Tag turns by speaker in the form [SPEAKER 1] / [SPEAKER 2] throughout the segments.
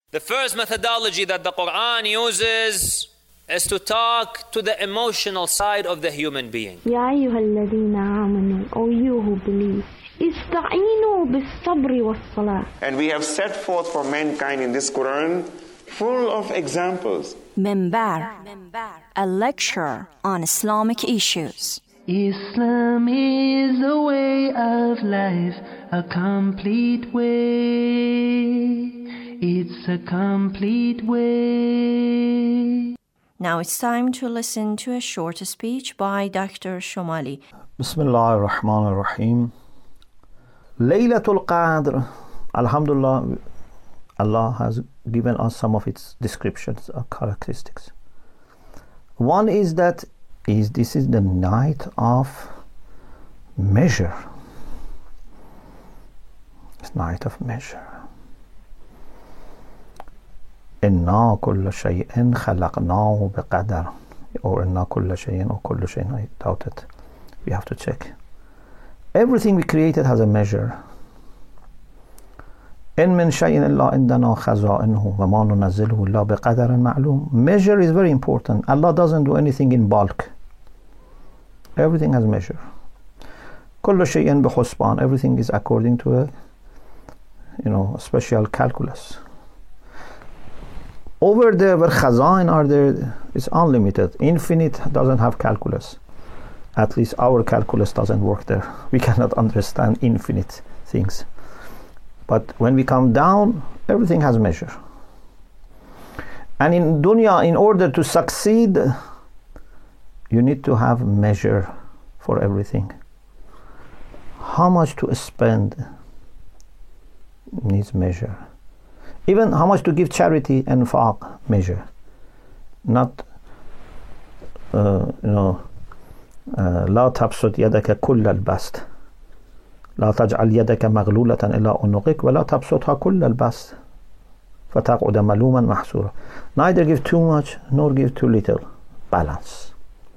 [SPEAKER 1] The first methodology that the Quran uses is to talk to the emotional side of the human being.
[SPEAKER 2] يا أيها الذين آمنوا, O you who believe, استعينوا بالصبر والصلاة.
[SPEAKER 3] And we have set forth for mankind in this Quran full of examples.
[SPEAKER 4] Minbar, a lecture on Islamic issues.
[SPEAKER 5] Islam is a way of life, a complete way. It's a complete way.
[SPEAKER 4] Now it's time to listen to a short speech by Dr. Shomali.
[SPEAKER 6] Bismillah ar-Rahman ar-Rahim. Laylatul Qadr. Alhamdulillah, Allah has given us some of its descriptions or characteristics. One is that this is the night of measure. It's night of measure. إِنَّا كُلَّ شَيْءٍ خَلَقْنَاهُ بِقَدَرٍ, or إِنَّا كُلَّ شَيْءٍ or كُلُّ شَيْءٍ, I doubt it. We have to check. Everything we created has a measure. إِن مِّن شَيْءٍ إِلَّا عِندَنَا خَزَائِنُهُ وَمَا نُنَزِّلُهُ إِلَّا بِقَدَرٍ مَعْلُومٍ. Measure is very important. Allah doesn't do anything in bulk. Everything has measure. كُلُّ شَيْءٍ بِحُسْبَانٍ. Everything is according to a special calculus. Over there where khaza'in are there, it's unlimited. Infinite doesn't have calculus. At least our calculus doesn't work there. We cannot understand infinite things. But when we come down, everything has measure. And in dunya, in order to succeed, you need to have measure for everything. How much to spend needs measure. Even how much to give charity and infaq, measure. Not لا تبسط يدك كل البسط لا تجعل يدك مغلولة إلى عنقك ولا تبسطها كل البسط فتقعد ملوما محسورا. Neither give too much nor give too little. Balance.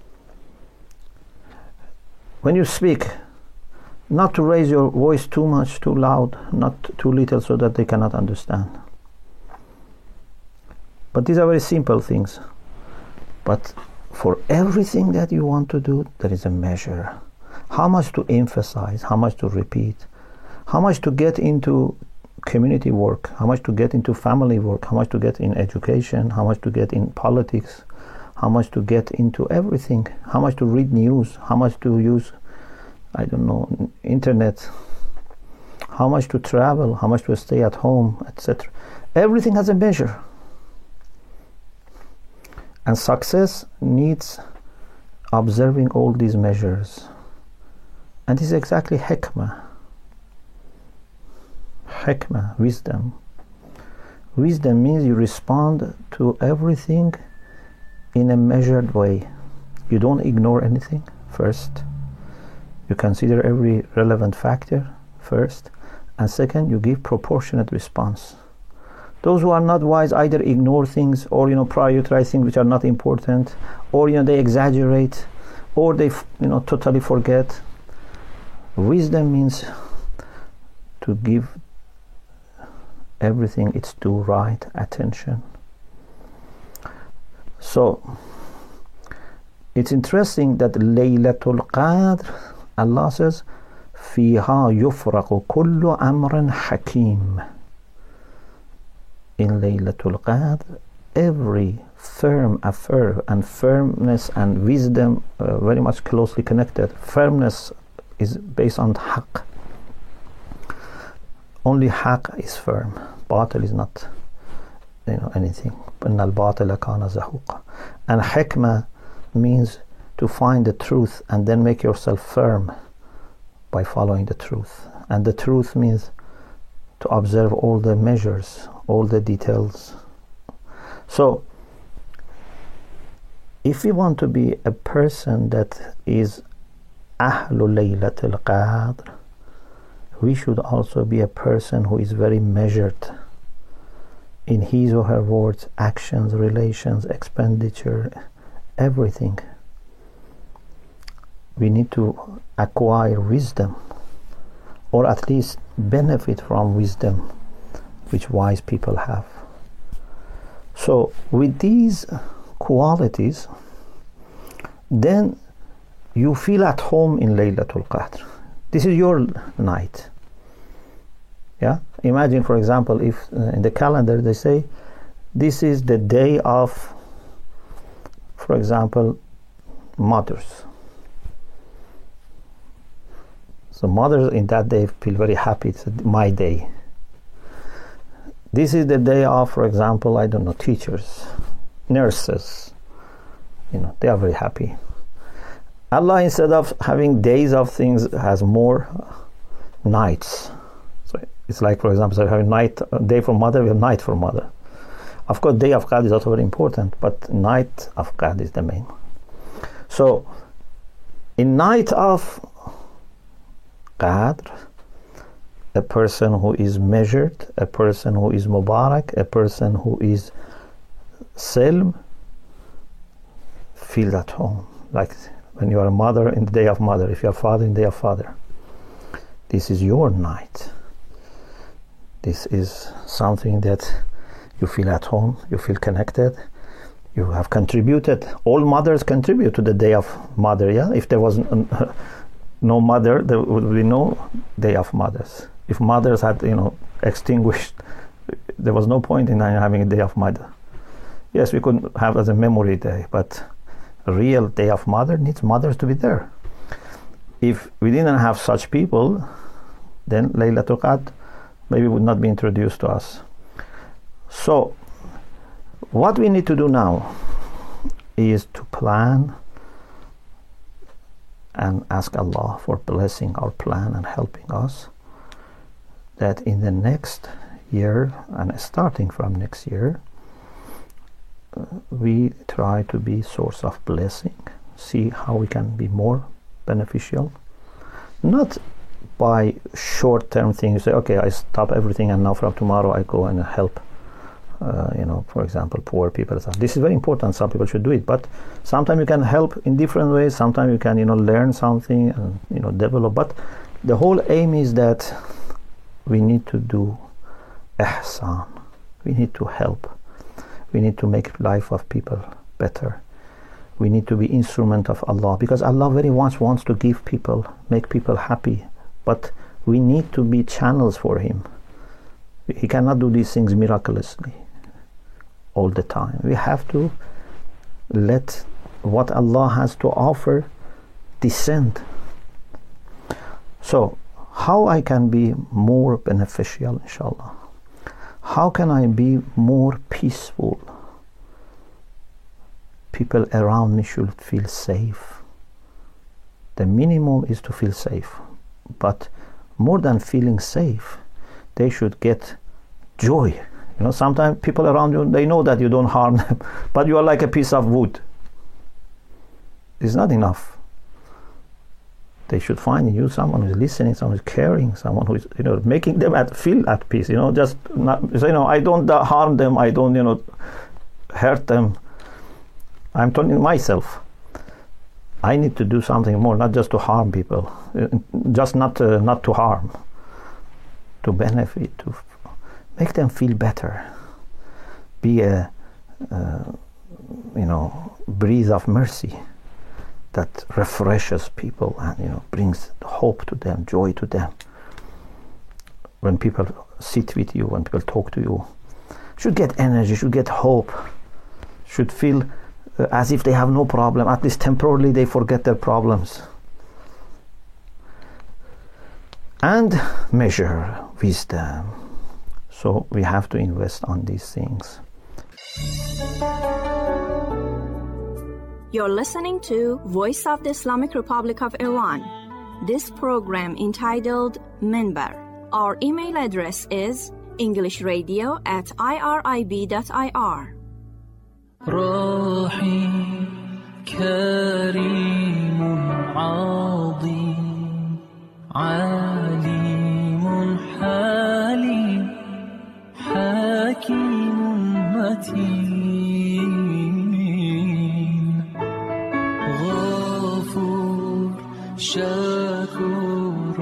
[SPEAKER 6] When you speak, not to raise your voice too much, too loud, not too little so that they cannot understand. But these are very simple things. But for everything that you want to do, there is a measure. How much to emphasize, how much to repeat, how much to get into community work, how much to get into family work, how much to get in education, how much to get in politics, how much to get into everything, how much to read news, how much to use, internet, how much to travel, how much to stay at home, etc. Everything has a measure. And success needs observing all these measures. And this is exactly hikmah. Hikmah, wisdom. Wisdom means you respond to everything in a measured way. You don't ignore anything first. You consider every relevant factor first. And second, you give proportionate response. Those who are not wise either ignore things or prioritize things which are not important, or they exaggerate, or they totally forget. Wisdom means to give everything its due right attention. So it's interesting that Laylatul Qadr, Allah says, فيها يفرق كل أمر حكيم. In Laylatul Qadr, every firm affair, and firmness and wisdom very much closely connected. Firmness is based on haqq. Only haqq is firm. Batil is not anything. إِنَّ الْبَاطِلَ كَانَ زَهُوقًا. And hikmah means to find the truth and then make yourself firm by following the truth. And the truth means to observe all the measures, all the details. So, if we want to be a person that is Ahlul Laylatul Qadr, we should also be a person who is very measured in his or her words, actions, relations, expenditure, everything. We need to acquire wisdom, or at least benefit from wisdom which wise people have. So with these qualities, then you feel at home in Laylatul Qadr. This is your night. Yeah? Imagine, for example, if in the calendar they say this is the day of, for example, mothers. So mothers in that day feel very happy. It's my day. This is the day of, for example, I don't know, teachers, nurses. They are very happy. Allah, instead of having days of things, has more nights. So it's like, for example, so we have day for mother, we have night for mother. Of course, day of Qadr is also very important, but night of Qadr is the main. So, in night of Qadr, a person who is measured, a person who is Mubarak, a person who is Silm, feel at home. Like when you are a mother in the day of mother, if you are father in the day of father. This is your night. This is something that you feel at home, you feel connected, you have contributed. All mothers contribute to the day of mother, yeah? If there was no mother, there would be no day of mothers. If mothers had, extinguished, there was no point in having a day of mother. Yes, we could have as a memory day, but a real day of mother needs mothers to be there. If we didn't have such people, then Laylatul Qadr maybe would not be introduced to us. So, what we need to do now is to plan and ask Allah for blessing our plan and helping us, that in the next year and starting from next year, we try to be source of blessing, see how we can be more beneficial, not by short-term things. Say, okay, I stop everything and now from tomorrow I go and help, for example, poor people. This is very important. Some people should do it, but sometimes you can help in different ways. Sometimes you can, learn something and, develop. But the whole aim is that we need to do ihsan. We need to help. We need to make life of people better. We need to be instrument of Allah, because Allah very much wants to give people, make people happy. But we need to be channels for Him. He cannot do these things miraculously all the time. We have to let what Allah has to offer descend. So, how I can be more beneficial, inshallah? How can I be more peaceful? People around me should feel safe. The minimum is to feel safe. But more than feeling safe, they should get joy. Sometimes people around you, they know that you don't harm them, but you are like a piece of wood. It's not enough. They should find in you someone who is listening, someone who is caring, someone who is, making them feel at peace. Just not, I don't harm them, I don't, hurt them. I'm telling myself, I need to do something more, not just to harm people, just not to harm, to benefit, to make them feel better, be a breeze of mercy that refreshes people and brings hope to them, joy to them. When people sit with you, when people talk to you, should get energy, should get hope, should feel as if they have no problem. At least temporarily they forget their problems. And measure wisdom. So we have to invest on these things.
[SPEAKER 7] You're listening to Voice of the Islamic Republic of Iran. This program entitled Minbar. Our email address is englishradio@irib.ir.
[SPEAKER 5] راحي كريم عظيم عليم حليم حكيم متين غفور شكور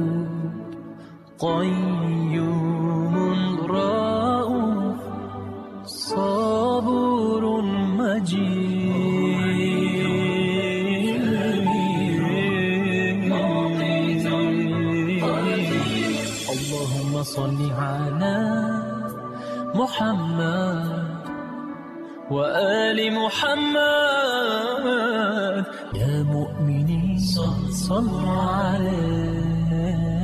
[SPEAKER 5] ودود قيوم رؤوف صل على محمد وآل محمد. يا مؤمنين صلوا عليه